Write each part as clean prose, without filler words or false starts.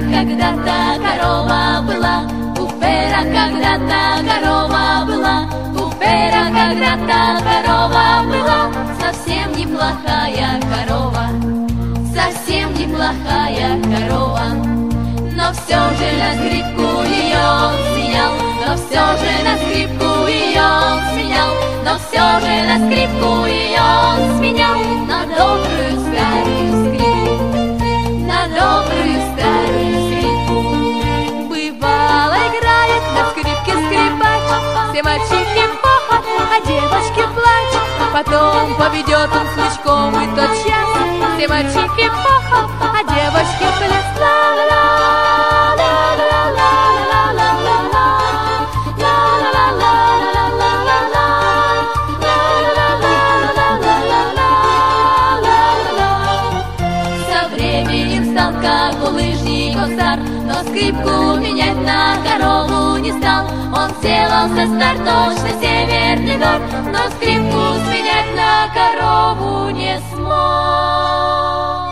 когда-то корова была, у Пера когда-то корова была, у Пера когда-то корова была, совсем неплохая корова, совсем неплохая корова. Но все же на скрипку ее он сменял, но все же на скрипку ее он сменял, но все же на скрипку ее он сменял на добрую старую скрипку, на добрую старую скрипку. Бывало играет на скрипке скрипач, все мальчики хохот, а девочки плачут. Потом поведет он смычком и тотчас, все мальчики хохот, а девочки пляс. Как булыжник он стар, но скрипку менять на корову не стал. Он сделался стар точно северный двор, но скрипку сменять на корову не смог.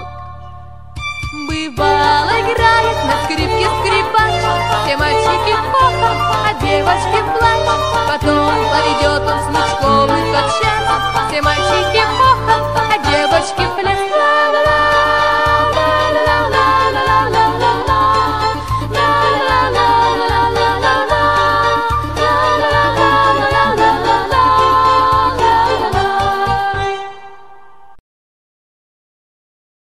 Бывало играет на скрипке скрипач, все мальчики хохот, а девочки плачут. Потом поведет он смычком и тотчас, все мальчики хохот, а девочки пляс.